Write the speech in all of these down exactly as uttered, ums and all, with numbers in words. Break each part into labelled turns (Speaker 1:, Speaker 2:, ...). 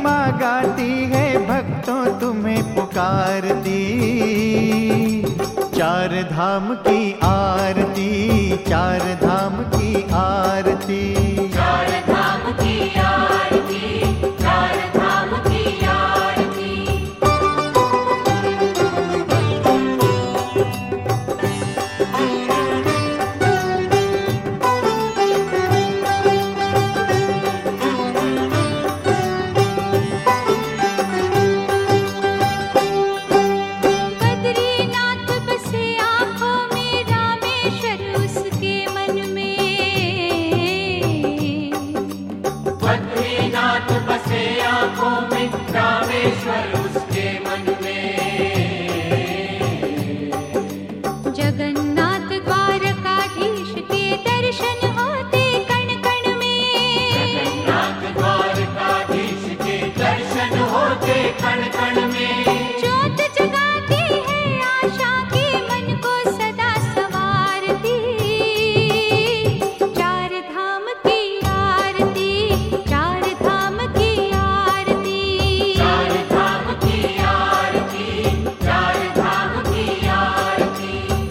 Speaker 1: महिमा गाती है भक्तों तुम्हें पुकारती। चार धाम की आरती, चार धाम की आरती,
Speaker 2: चार धाम की आरती, चार धाम की आरती। रामेश्वर उसके मन में,
Speaker 3: जगन्नाथ द्वारकाधीश के दर्शन होते कण कण में,
Speaker 2: जगन्नाथ द्वारकाधीश के दर्शन होते कण कण में।
Speaker 3: ज्योत जगाती है आशा के मन को सदा संवारती। चार धाम की आरती, चार धाम की आरती,
Speaker 2: चार धाम की आरती, चार धाम की आरती।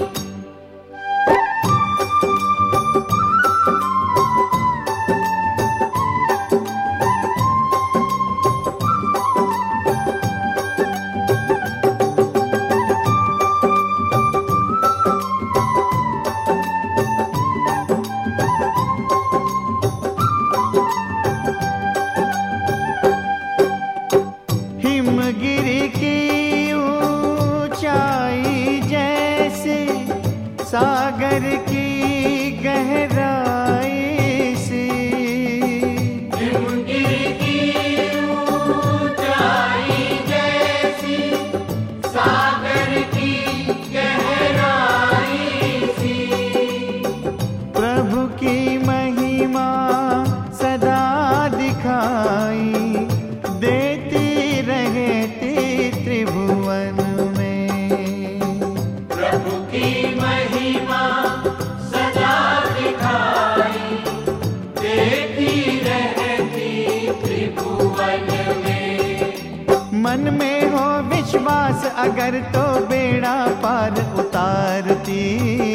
Speaker 1: हिमगिरी की ऊंचाई जैसे सागर की गहराई सी,
Speaker 2: हिमगिरी की ऊंचाई जैसी सागर की गहराई सी।
Speaker 1: प्रभु की महिमा सदा दिखाई देती रहती त्रिभुवन में।
Speaker 2: प्रभु की महिमा सदा दिखाई देती रहती त्रिभुवन में।
Speaker 1: मन में हो विश्वास अगर तो बेड़ा पार उतारती।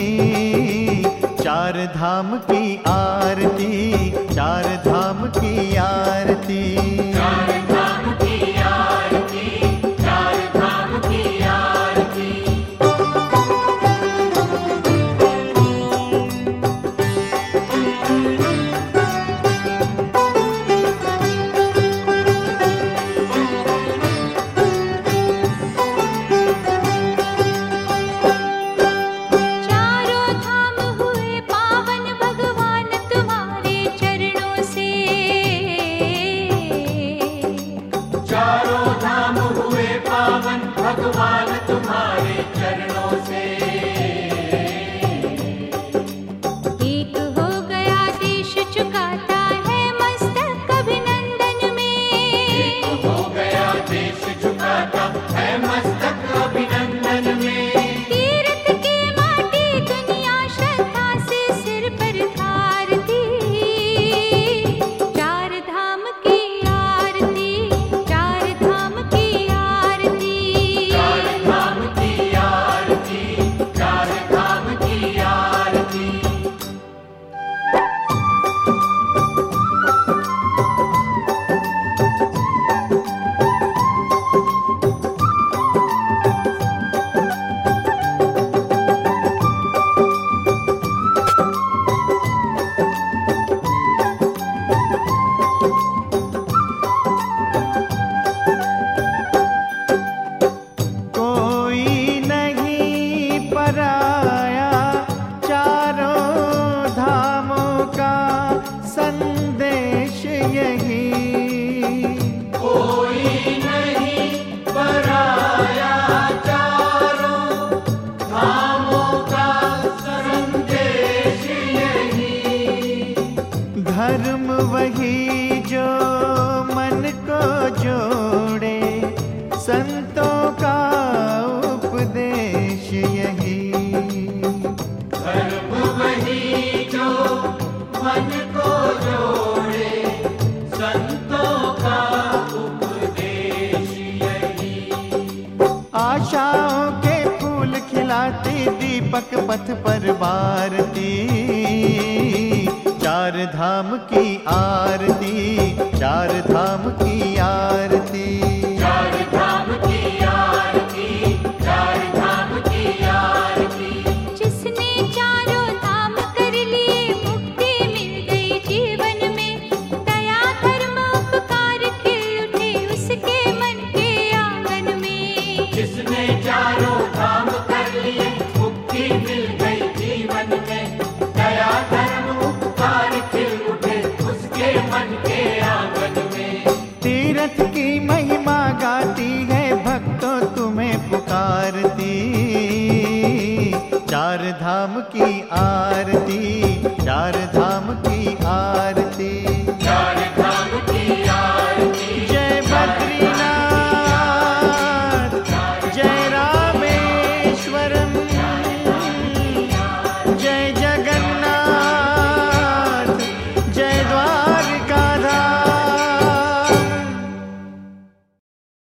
Speaker 1: चार धाम की आरती, चार धाम की आरती,
Speaker 2: चार धाम की आरती, चार धाम की आरती।
Speaker 3: चारों धाम हुए पावन भगवान तुम्हारे चरणों से।
Speaker 2: चारों धाम हुए पावन भगवान तुम्हारे चरणों से।
Speaker 3: एक हो गया देश चुकाता है मस्तक अभिनंदन में।
Speaker 2: हो गया देश झुकाता है मस्तक अभिनंदन में।
Speaker 3: तीर्थ की माटी दुनिया श्रद्धा से सिर पर धारती। चार धाम की आरती, चार धाम की आरती,
Speaker 2: चार धाम की आरती, चार धाम की आरती।
Speaker 1: कोई नहीं पराया चारों धामों का संदेश यही।
Speaker 2: कोई नहीं पराया चारों धामों का संदेश यही।
Speaker 1: धर्म वही जो मन को जोड़े, संतों का उपदेश यही।
Speaker 2: धर्म वही जो मन को जोड़े, संतों का उपदेश
Speaker 1: आशाओं के फूल खिलाती, दीपक पथ पर बारती। चार धाम की आरती, चार धाम की आरती।